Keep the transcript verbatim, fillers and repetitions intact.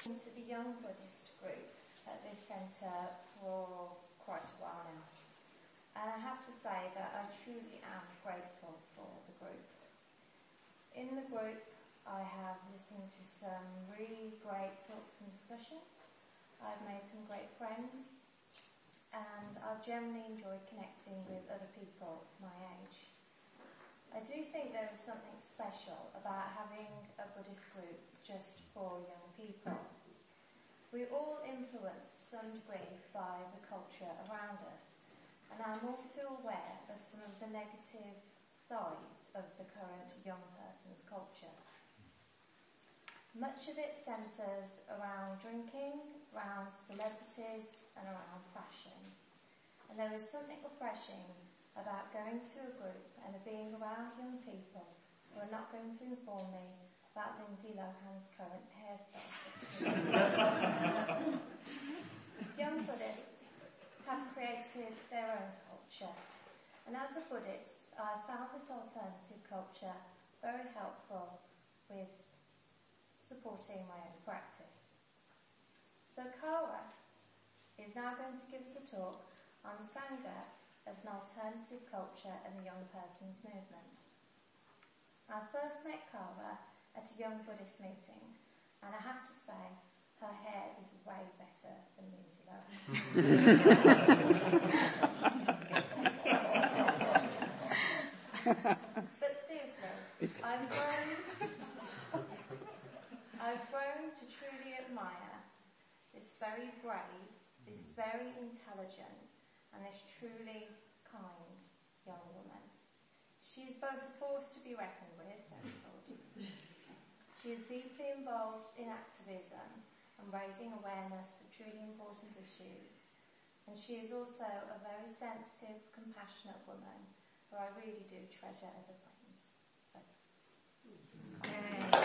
Into the young Buddhist group at this centre for quite a while now. And I have to say that I truly am grateful for the group. In the group, I have listened to some really great talks and discussions. I've made some great friends, and I've generally enjoyed connecting with other people my age. I do think there is something special about having a Buddhist group just for young people. We're all influenced to some degree by the culture around us, and I'm all too aware of some of the negative sides of the current young person's culture. Much of it centres around drinking, around celebrities, and around fashion. And there is something refreshing about going to a group and being around young people who are not going to inform me about Lindsay Lohan's current hairstyle. Young Buddhists have created their own culture, and as a Buddhist, I found this alternative culture very helpful with supporting my own practice. So Kara is now going to give us a talk on Sangha as an alternative culture in the young person's movement. I first met Kara at a young Buddhist meeting, and I have to say, her hair is way better than Lindsay Lohan. But seriously, I've grown, I've grown to truly admire this very brave, this very intelligent, and this truly kind young woman. She is both a force to be reckoned with, as I told you. She is deeply involved in activism and raising awareness of truly important issues. And she is also a very sensitive, compassionate woman who I really do treasure as a friend. So,